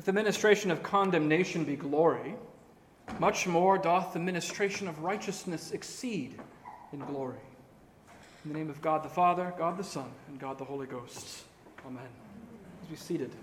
If the ministration of condemnation be glory, much more doth the ministration of righteousness exceed in glory. In the name of God the Father, God the Son, and God the Holy Ghost. Amen. Please be seated.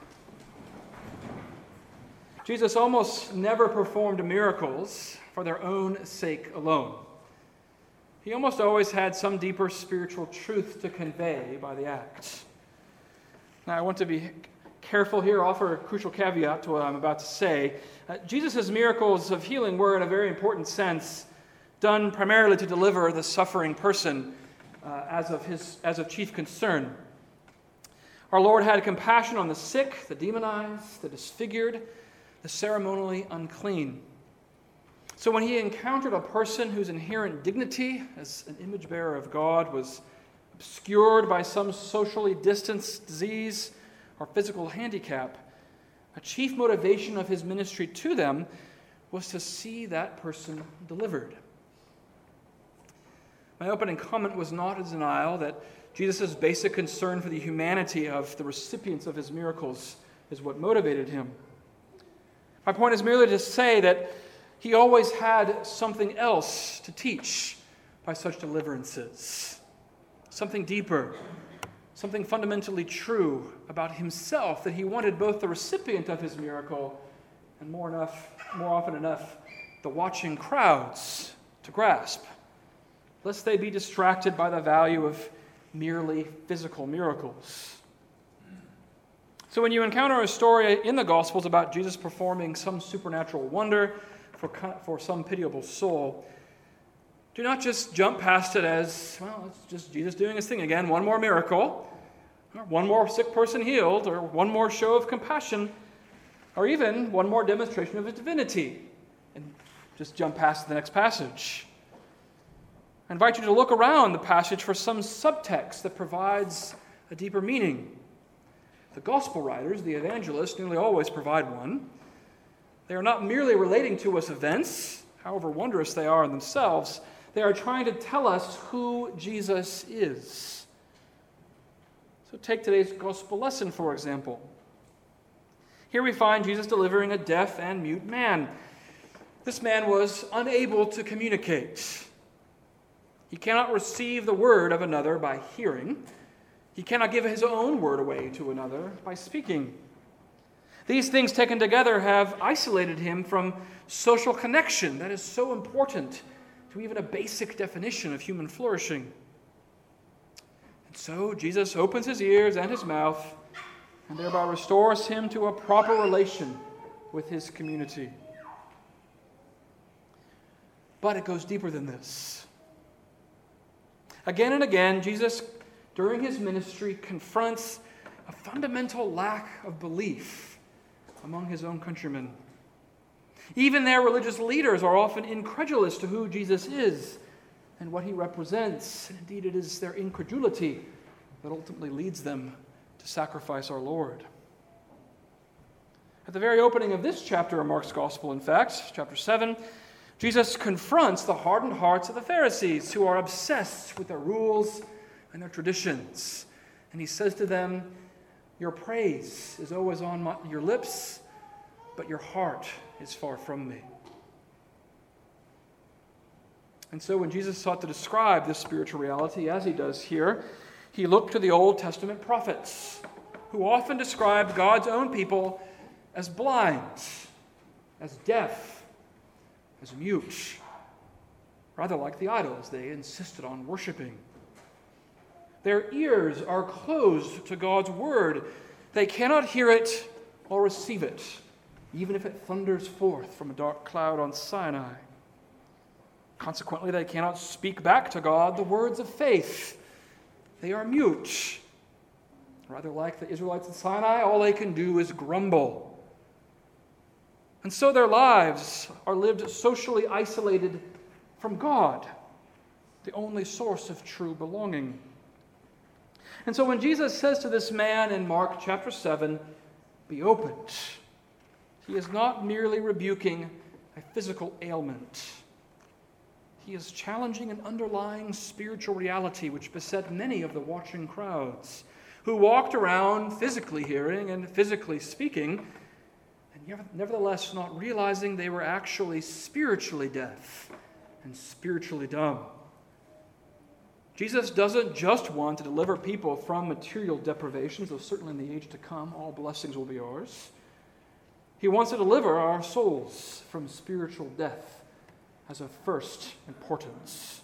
Jesus almost never performed miracles for their own sake alone. He almost always had some deeper spiritual truth to convey by the act. Now, I want to be careful here, offer a crucial caveat to what I'm about to say. Jesus' miracles of healing were, in a very important sense, done primarily to deliver the suffering person as of chief concern. Our Lord had compassion on the sick, the demonized, the disfigured, the ceremonially unclean. So when he encountered a person whose inherent dignity as an image bearer of God was obscured by some socially distanced disease or physical handicap, a chief motivation of his ministry to them was to see that person delivered. My opening comment was not a denial that Jesus' basic concern for the humanity of the recipients of his miracles is what motivated him. My point is merely to say that he always had something else to teach by such deliverances. Something deeper, something fundamentally true about himself that he wanted both the recipient of his miracle and more often enough, the watching crowds to grasp, lest they be distracted by the value of merely physical miracles. So when you encounter a story in the Gospels about Jesus performing some supernatural wonder for some pitiable soul, do not just jump past it as, well, it's just Jesus doing his thing again, one more miracle, or one more sick person healed, or one more show of compassion, or even one more demonstration of his divinity, and just jump past the next passage. I invite you to look around the passage for some subtext that provides a deeper meaning. The gospel writers, the evangelists, nearly always provide one. They are not merely relating to us events, however wondrous they are in themselves. They are trying to tell us who Jesus is. So take today's gospel lesson, for example. Here we find Jesus delivering a deaf and mute man. This man was unable to communicate. He cannot receive the word of another by hearing. He cannot give his own word away to another by speaking. These things taken together have isolated him from social connection that is so important to even a basic definition of human flourishing. And so Jesus opens his ears and his mouth and thereby restores him to a proper relation with his community. But it goes deeper than this. Again and again, Jesus, during his ministry, confronts a fundamental lack of belief among his own countrymen. Even their religious leaders are often incredulous to who Jesus is and what he represents. And indeed, it is their incredulity that ultimately leads them to sacrifice our Lord. At the very opening of this chapter of Mark's Gospel, in fact, chapter 7, Jesus confronts the hardened hearts of the Pharisees who are obsessed with their rules and their traditions. And he says to them, "Your praise is always on your lips, but your heart is far from me." And so when Jesus sought to describe this spiritual reality, as he does here, he looked to the Old Testament prophets, who often described God's own people as blind, as deaf, as mute, rather like the idols they insisted on worshiping. Their ears are closed to God's word. They cannot hear it or receive it, even if it thunders forth from a dark cloud on Sinai. Consequently, they cannot speak back to God the words of faith. They are mute. Rather like the Israelites at Sinai, all they can do is grumble. And so their lives are lived socially isolated from God, the only source of true belonging. And so when Jesus says to this man in Mark chapter 7, "Be opened," he is not merely rebuking a physical ailment. He is challenging an underlying spiritual reality which beset many of the watching crowds, who walked around physically hearing and physically speaking, nevertheless not realizing they were actually spiritually deaf and spiritually dumb. Jesus doesn't just want to deliver people from material deprivations, though certainly in the age to come all blessings will be ours. He wants to deliver our souls from spiritual death as of first importance.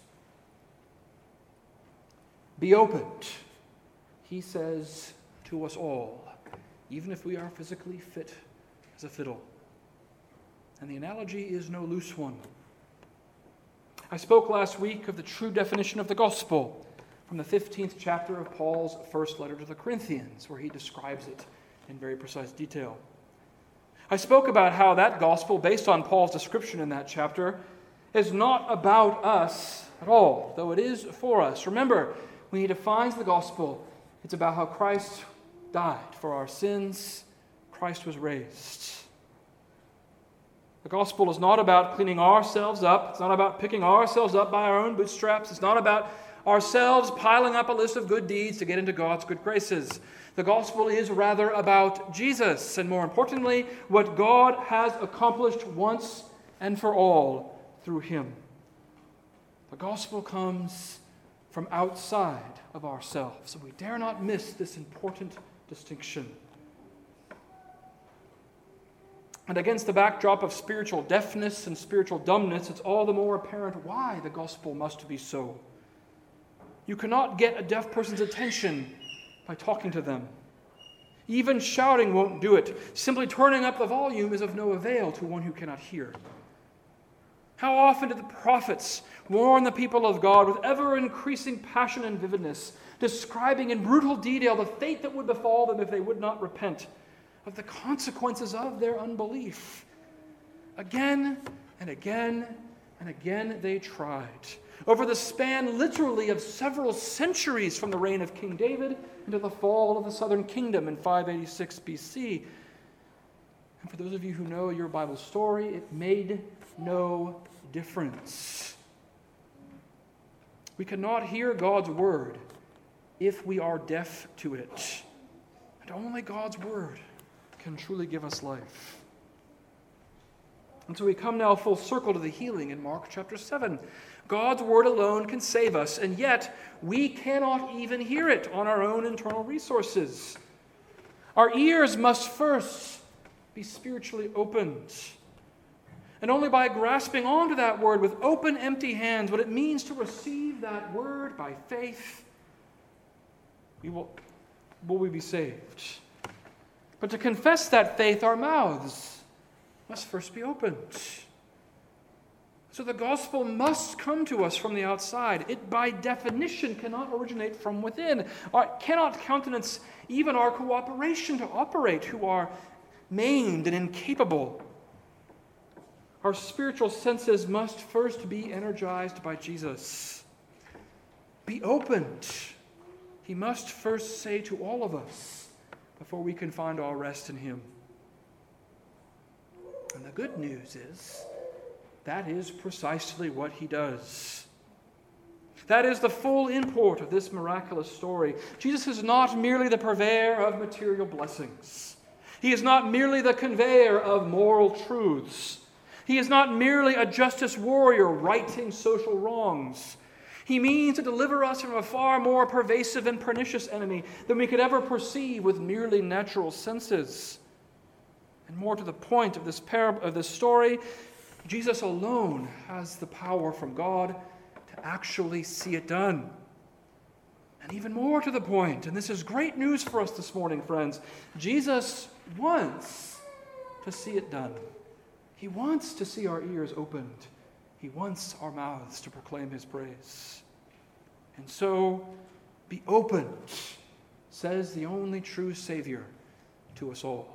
Be opened, he says to us all, even if we are physically fit as a fiddle. And the analogy is no loose one. I spoke last week of the true definition of the gospel from the 15th chapter of Paul's first letter to the Corinthians, where he describes it in very precise detail. I spoke about how that gospel, based on Paul's description in that chapter, is not about us at all, though it is for us. Remember, when he defines the gospel, it's about how Christ died for our sins, Christ was raised. The gospel is not about cleaning ourselves up. It's not about picking ourselves up by our own bootstraps. It's not about ourselves piling up a list of good deeds to get into God's good graces. The gospel is rather about Jesus, and more importantly, what God has accomplished once and for all through him. The gospel comes from outside of ourselves, and we dare not miss this important distinction. And against the backdrop of spiritual deafness and spiritual dumbness, it's all the more apparent why the gospel must be so. You cannot get a deaf person's attention by talking to them. Even shouting won't do it. Simply turning up the volume is of no avail to one who cannot hear. How often did the prophets warn the people of God with ever-increasing passion and vividness, describing in brutal detail the fate that would befall them if they would not repent, of the consequences of their unbelief. Again and again and again they tried. Over the span, literally, of several centuries from the reign of King David into the fall of the southern kingdom in 586 BC. And for those of you who know your Bible story, it made no difference. We cannot hear God's word if we are deaf to it. And only God's word can truly give us life. And so we come now full circle to the healing in Mark chapter 7. God's word alone can save us, and yet we cannot even hear it on our own internal resources. Our ears must first be spiritually opened. And only by grasping onto that word with open, empty hands, what it means to receive that word by faith, will we be saved. But to confess that faith, our mouths must first be opened. So the gospel must come to us from the outside. It, by definition, cannot originate from within, or cannot countenance even our cooperation to operate, who are maimed and incapable. Our spiritual senses must first be energized by Jesus. Be opened. He must first say to all of us, before we can find our rest in him. And the good news is, that is precisely what he does. That is the full import of this miraculous story. Jesus is not merely the purveyor of material blessings. He is not merely the conveyor of moral truths. He is not merely a justice warrior righting social wrongs. He means to deliver us from a far more pervasive and pernicious enemy than we could ever perceive with merely natural senses. And more to the point of this story, Jesus alone has the power from God to actually see it done. And even more to the point, and this is great news for us this morning, friends, Jesus wants to see it done. He wants to see our ears opened. He wants our mouths to proclaim his praise. And so, be opened, says the only true Savior to us all.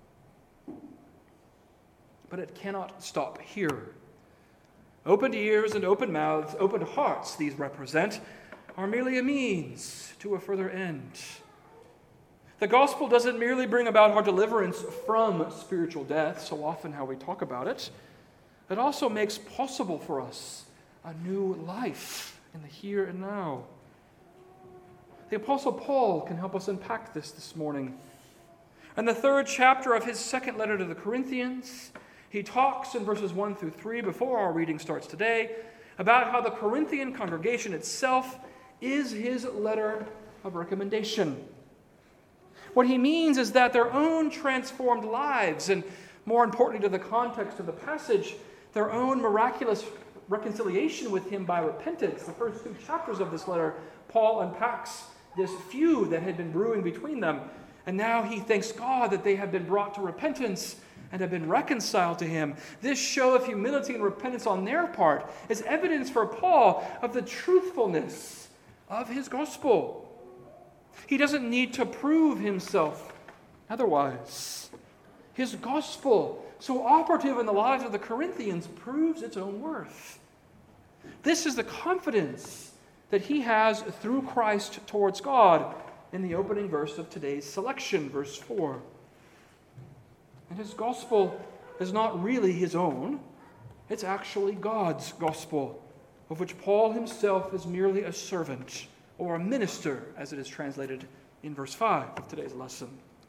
But it cannot stop here. Opened ears and open mouths, open hearts these represent, are merely a means to a further end. The gospel doesn't merely bring about our deliverance from spiritual death, so often how we talk about it. It also makes possible for us a new life in the here and now. The Apostle Paul can help us unpack this morning. In the 3rd chapter of his 2nd letter to the Corinthians, he talks in verses 1 through 3, before our reading starts today, about how the Corinthian congregation itself is his letter of recommendation. What he means is that their own transformed lives, and more importantly to the context of the passage, their own miraculous reconciliation with him by repentance. The first 2 chapters of this letter, Paul unpacks this feud that had been brewing between them. And now he thanks God that they have been brought to repentance and have been reconciled to him. This show of humility and repentance on their part is evidence for Paul of the truthfulness of his gospel. He doesn't need to prove himself otherwise. His gospel, so operative in the lives of the Corinthians, proves its own worth. This is the confidence that he has through Christ towards God in the opening verse of today's selection, verse 4. And his gospel is not really his own. It's actually God's gospel, of which Paul himself is merely a servant, or a minister, as it is translated in verse 5 of today's lesson.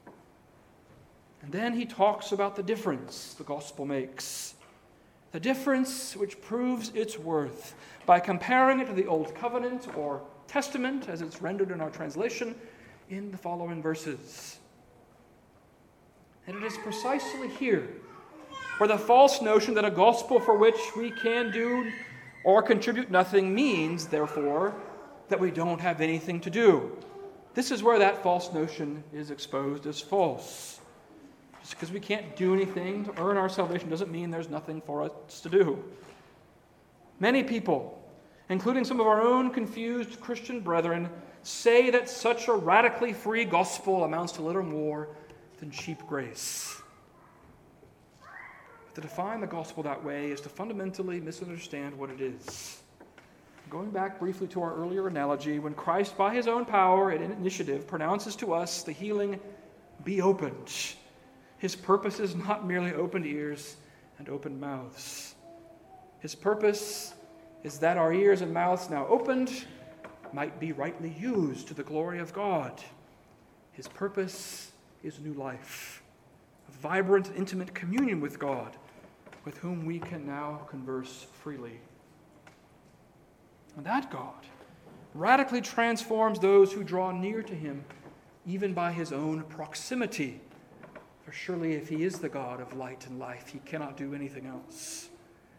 And then he talks about the difference the gospel makes. The difference which proves its worth by comparing it to the Old Covenant, or Testament, as it's rendered in our translation, in the following verses. And it is precisely here where the false notion that a gospel for which we can do or contribute nothing means, therefore, that we don't have anything to do. This is where that false notion is exposed as false. Just because we can't do anything to earn our salvation doesn't mean there's nothing for us to do. Many people, including some of our own confused Christian brethren, say that such a radically free gospel amounts to little more than cheap grace. But to define the gospel that way is to fundamentally misunderstand what it is. Going back briefly to our earlier analogy, when Christ, by his own power and initiative, pronounces to us the healing, "Be opened," his purpose is not merely opened ears and opened mouths. His purpose is that our ears and mouths now opened might be rightly used to the glory of God. His purpose is new life, a vibrant, intimate communion with God, with whom we can now converse freely. And that God radically transforms those who draw near to him, even by his own proximity. For surely if he is the God of light and life, he cannot do anything else.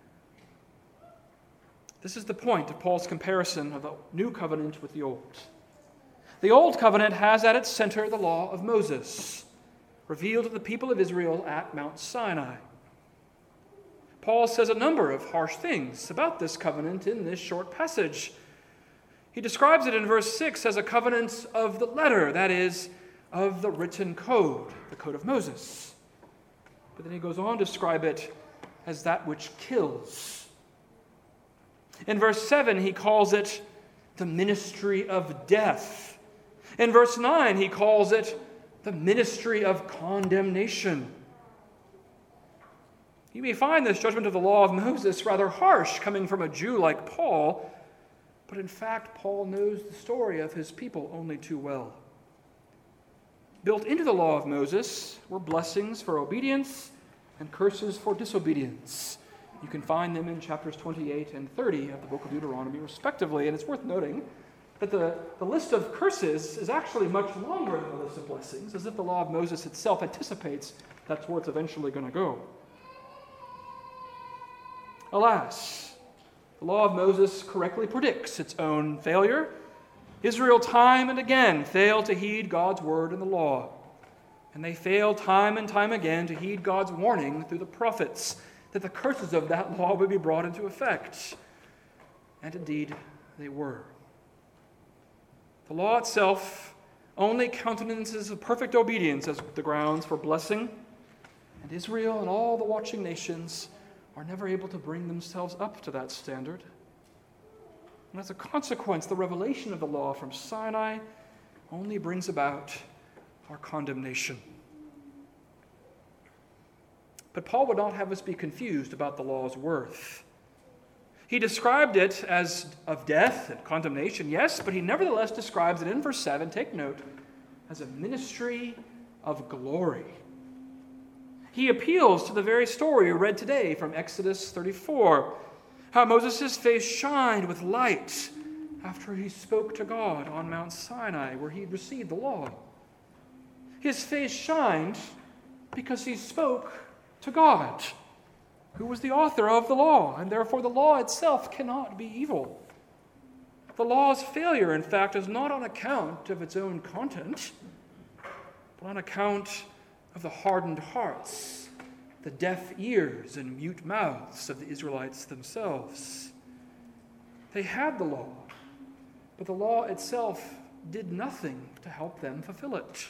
This is the point of Paul's comparison of the new covenant with the old. The old covenant has at its center the law of Moses, revealed to the people of Israel at Mount Sinai. Paul says a number of harsh things about this covenant in this short passage. He describes it in verse 6 as a covenant of the letter, that is, of the written code, the code of Moses. But then he goes on to describe it as that which kills. In verse 7, he calls it the ministry of death. In verse 9, he calls it the ministry of condemnation. You may find this judgment of the law of Moses rather harsh, coming from a Jew like Paul, but in fact, Paul knows the story of his people only too well. Built into the law of Moses were blessings for obedience and curses for disobedience. You can find them in chapters 28 and 30 of the book of Deuteronomy, respectively, and it's worth noting that the list of curses is actually much longer than the list of blessings, as if the law of Moses itself anticipates that's where it's eventually going to go. Alas, the law of Moses correctly predicts its own failure. Israel time and again failed to heed God's word and the law. And they failed time and time again to heed God's warning through the prophets that the curses of that law would be brought into effect. And indeed, they were. The law itself only countenances of perfect obedience as the grounds for blessing, and Israel and all the watching nations are never able to bring themselves up to that standard. And as a consequence, the revelation of the law from Sinai only brings about our condemnation. But Paul would not have us be confused about the law's worth. He described it as of death and condemnation, yes, but he nevertheless describes it in verse 7, take note, as a ministry of glory. He appeals to the very story we read today from Exodus 34, how Moses' face shined with light after he spoke to God on Mount Sinai, where he received the law. His face shined because he spoke to God, who was the author of the law, and therefore the law itself cannot be evil. The law's failure, in fact, is not on account of its own content, but on account of the hardened hearts, the deaf ears and mute mouths of the Israelites themselves. They had the law, but the law itself did nothing to help them fulfill it.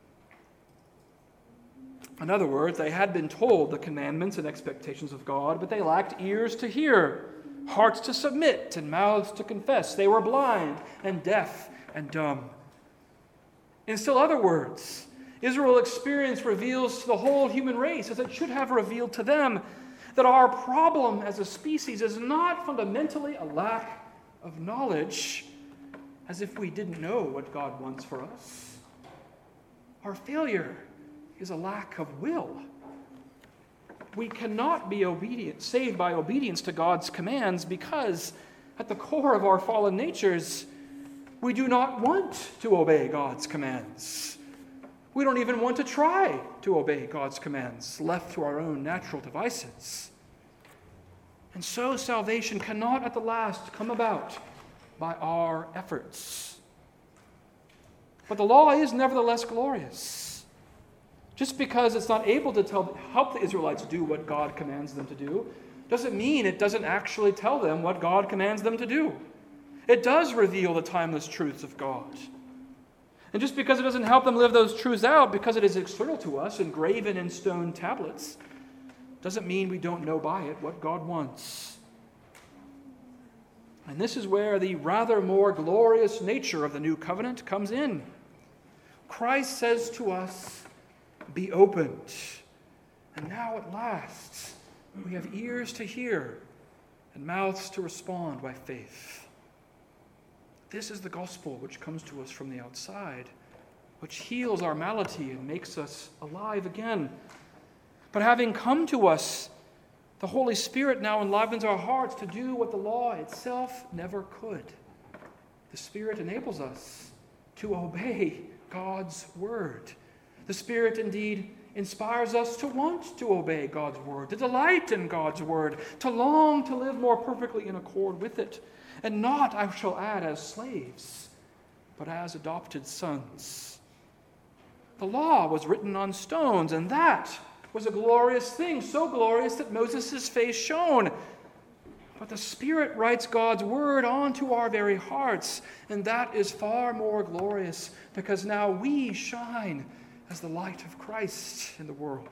In other words, they had been told the commandments and expectations of God, but they lacked ears to hear, hearts to submit, and mouths to confess. They were blind and deaf and dumb. In still other words, Israel's experience reveals to the whole human race, as it should have revealed to them, that our problem as a species is not fundamentally a lack of knowledge, as if we didn't know what God wants for us. Our failure is a lack of will. We cannot be saved by obedience to God's commands because at the core of our fallen natures, we do not want to obey God's commands. We don't even want to try to obey God's commands, left to our own natural devices. And so salvation cannot at the last come about by our efforts. But the law is nevertheless glorious. Just because it's not able to help the Israelites do what God commands them to do, doesn't mean it doesn't actually tell them what God commands them to do. It does reveal the timeless truths of God. And just because it doesn't help them live those truths out, because it is external to us, engraven in stone tablets, doesn't mean we don't know by it what God wants. And this is where the rather more glorious nature of the new covenant comes in. Christ says to us, be opened. And now at last, we have ears to hear and mouths to respond by faith. This is the gospel which comes to us from the outside, which heals our malady and makes us alive again. But having come to us, the Holy Spirit now enlivens our hearts to do what the law itself never could. The Spirit enables us to obey God's word. The Spirit indeed inspires us to want to obey God's word, to delight in God's word, to long to live more perfectly in accord with it, and not, I shall add, as slaves, but as adopted sons. The law was written on stones, and that was a glorious thing, so glorious that Moses' face shone. But the Spirit writes God's word onto our very hearts, and that is far more glorious because now we shine as the light of Christ in the world.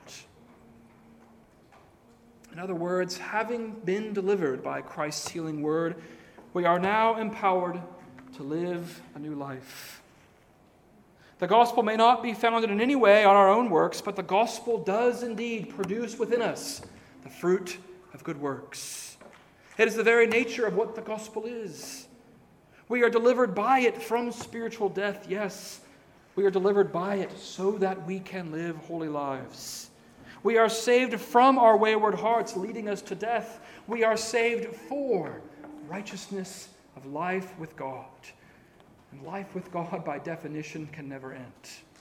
In other words, having been delivered by Christ's healing word, we are now empowered to live a new life. The gospel may not be founded in any way on our own works, but the gospel does indeed produce within us the fruit of good works. It is the very nature of what the gospel is. We are delivered by it from spiritual death, yes. We are delivered by it so that we can live holy lives. We are saved from our wayward hearts leading us to death. We are saved for righteousness of life with God. And life with God, by definition, can never end.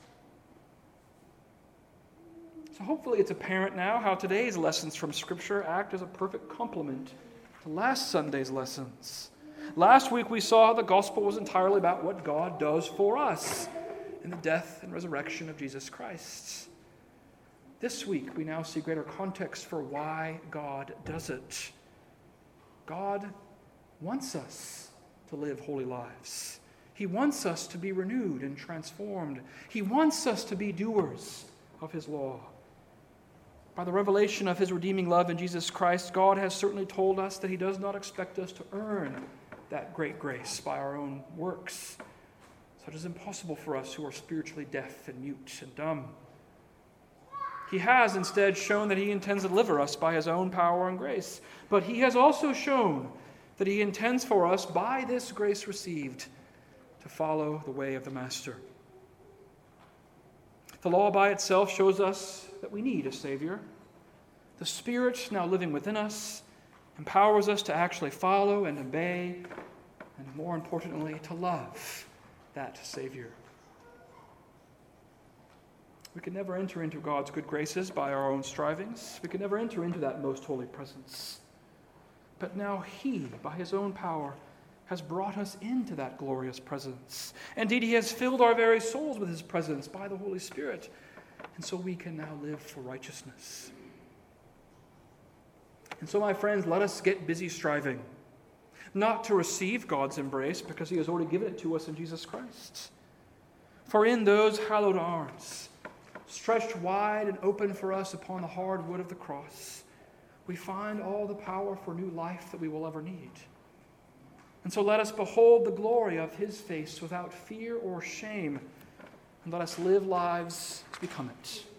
So hopefully it's apparent now how today's lessons from Scripture act as a perfect complement to last Sunday's lessons. Last week we saw the gospel was entirely about what God does for us in the death and resurrection of Jesus Christ. This week, we now see greater context for why God does it. God wants us to live holy lives. He wants us to be renewed and transformed. He wants us to be doers of his law. By the revelation of his redeeming love in Jesus Christ, God has certainly told us that he does not expect us to earn that great grace by our own works. Such is impossible for us who are spiritually deaf and mute and dumb. He has instead shown that he intends to deliver us by his own power and grace. But he has also shown that he intends for us, by this grace received, to follow the way of the Master. The law by itself shows us that we need a Savior. The Spirit, now living within us, empowers us to actually follow and obey, and more importantly, to love that Savior. We can never enter into God's good graces by our own strivings. We can never enter into that most holy presence. But now He, by His own power, has brought us into that glorious presence. Indeed, He has filled our very souls with His presence by the Holy Spirit. And so we can now live for righteousness. And so, my friends, let us get busy striving, not to receive God's embrace, because He has already given it to us in Jesus Christ. For in those hallowed arms, stretched wide and open for us upon the hard wood of the cross, we find all the power for new life that we will ever need. And so let us behold the glory of His face without fear or shame, and let us live lives to become it.